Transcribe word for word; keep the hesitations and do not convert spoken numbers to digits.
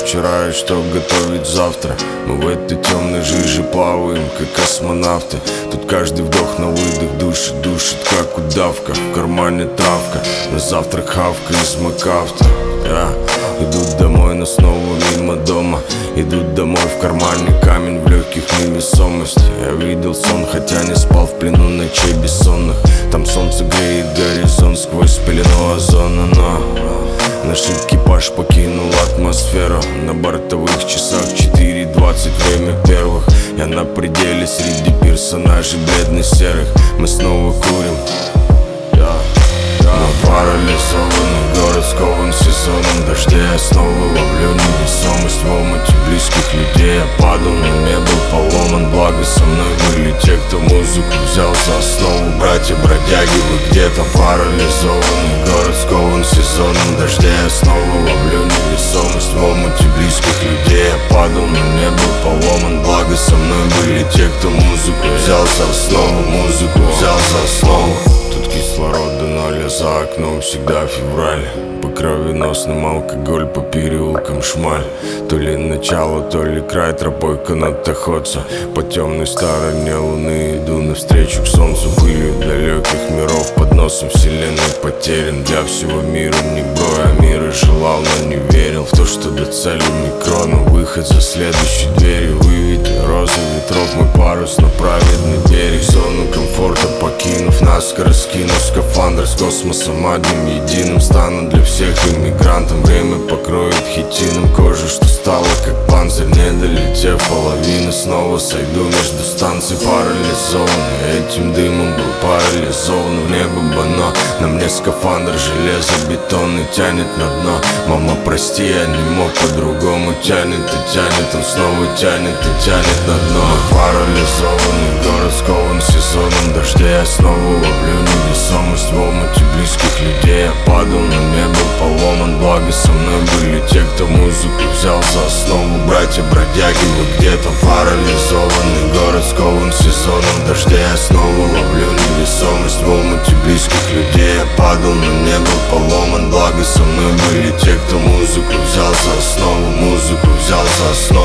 вчера и что готовить завтра. Мы в этой темной жиже плаваем, как космонавты. Тут каждый вдох на выдох душит, душит, как удавка. В кармане травка, на завтрак хавка из МакАвто. Я идут домой, но снова мимо дома. Идут домой, в кармане камень, в легких невесомость. Я видел сон, хотя не спал в плену ночей бессонных. Там солнце греет горизонт сквозь пелену озона. Но наш экипаж покинул атмосферу. На бортовых часах четыре двадцать, время первых. Я на пределе среди персонажей бледно-серых. Мы снова курим. Мы парализованы, город скован сезоном дождей. Я снова ловлю невесомость в омуте близких людей. Я падал, но не был поломан, благо со мной были те, кто музыку взял за основу. Братья-бродяги, вы где-то парализованы, город скован сезоном дождей. Я снова ловлю невесомость в омуте близких людей. Я падал, но не был поломан, благо со мной были те, кто музыку взял за основу. Музыку взял за основу. Тут кислород до ноля, за окном всегда февраль. По кровеносным алкоголь, по переулкам шмаль. То ли начало, то ли край, тропой канатоходца. По темной стороне луны иду навстречу к солнцу. Пылью далеких миров, под носом вселенной потерян. Для всего мира не бой, а мира желал, но не верил в то, что до цели микрона. Выход за следующей дверью, выведи розы ветров. Мой парус на праведный берег, зону комфорта покинув, наскоро скинув скафандр с космосом одним единым. Стану для всех иммигрантом, время покроет хитином кожу, что стало как панцирь. Не долетев половины, снова сойду между станций. Парализованный этим дымом, был парализован в небо бано. На мне скафандр железобетонный тянет на дно. Мама, прости, я не мог по-другому. Тянет и тянет, он снова тянет и тянет на дно. Мы парализованы, город скован сезоном дождей. Я снова ловлю невесомость в омуте близких людей. Я падал, но не был поломан, благо со мной были те, кто музыку взял за основу. Братья-бродяги, вы где-то парализованы, город скован сезоном дождей. Я снова ловлю невесомость в омуте близких людей. Я падал, но не был поломан, благо со мной были те, кто музыку взял за основу. Музыку взял за основу.